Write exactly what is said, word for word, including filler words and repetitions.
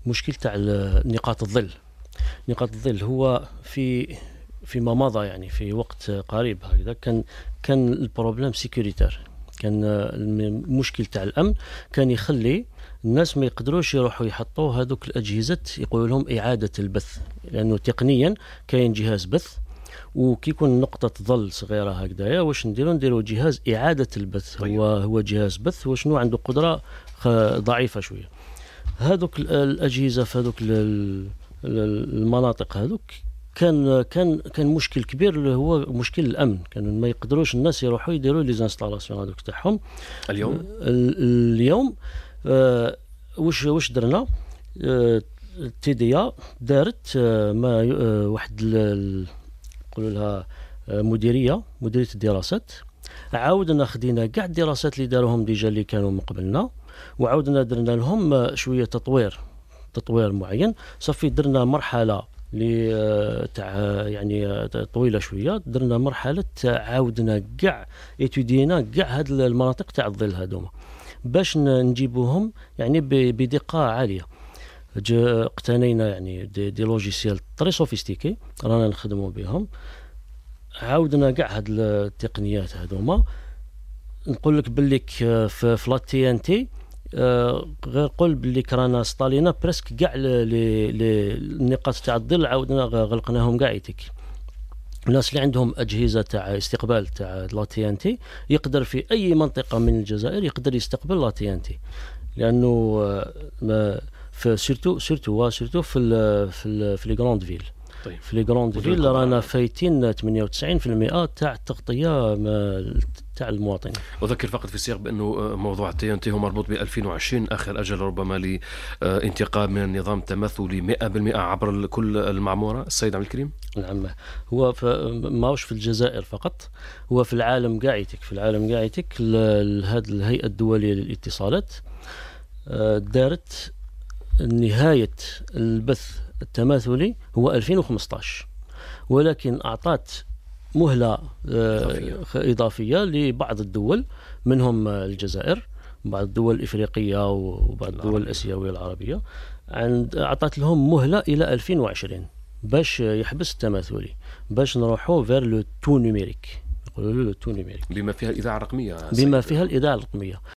مشكل تاع نقاط الظل. نقاط الظل هو في فيما مضى يعني في وقت قريب هكذا كان كان البروبليم سيكوريتير، كان المشكل تاع الامن كان يخلي الناس ما يقدروش يروحوا يحطوا هذوك الاجهزه يقولوا لهم اعاده البث، لانه تقنيا كاين جهاز بث وكي يكون نقطة ظل صغيرة هكذايا واش نديرو نديرو جهاز إعادة البث. طيب. هو هو جهاز بث وشنو عنده قدرة ضعيفة شوية. هذوك الأجهزة في هذوك المناطق هذوك كان كان كان مشكل كبير اللي هو مشكل الأمن، كان ما يقدروش الناس يروحوا يديروا لي زانستالاسيون هذوك تاعهم. اليوم اليوم آه واش واش درنا؟ آه تي دي ا دارت آه ما آه واحد نقولوا لها مديريه مديريه الدراسات، عاودنا خدينا كاع الدراسات اللي داروهم ديجا اللي كانوا من قبلنا وعاودنا درنا لهم شويه تطوير تطوير معين. صافي درنا مرحله اللي تاع يعني طويله شويه، درنا مرحله عاودنا كاع اتودينا كاع هاد المناطق تاع الظل هذوما باش نجيبوهم يعني بدقه عاليه. اقتنينا يعني دي, دي لوجيسيال طري سوفيستيكي رانا نخدموا بهم، عاودنا كاع هاد التقنيات هذوما. نقول لك باللي في لا تي ان تي غير قول باللي رانا سطالينا برسك كاع النقاط تاع الظل عاودنا غلقناهم كاع يتك. الناس اللي عندهم اجهزه تاع استقبال تاع لا تي ان تي يقدر في اي منطقه من الجزائر يقدر يستقبل لا تي ان تي، لانه في سيرتو سيرتو سيرتو في ال في ال في لي غروند فيل. طيب. في لي غروند فيل رانا فايتين ثمانية وتسعين بالمئة تاع التغطيه تاع المواطنين. اذكر فقط في السياق بانه موضوع التي ان تي هو مربوط ب ألفين وعشرين اخر اجل ربما لانتقال من النظام التماثلي مئة بالمئة عبر كل المعموره. السيد عبد الكريم. نعم، هو ماهوش في الجزائر فقط، هو في العالم قاعيتك في العالم قاعيتك هذه الهيئه الدوليه للاتصالات دارت نهاية البث التماثلي هو ألفين وخمسطاش، ولكن أعطت مهلة إضافية. إضافية لبعض الدول منهم الجزائر، بعض الدول الإفريقية وبعض الدول الآسيوية العربية، عند أعطت لهم مهلة إلى ألفين وعشرين باش يحبس التماثلي، باش نروحوا فير لو تو نيميريك، يقولوا له تو نيميريك، بما فيها الإذاعة الرقمية. بما فيها الإذاعة الرقمية.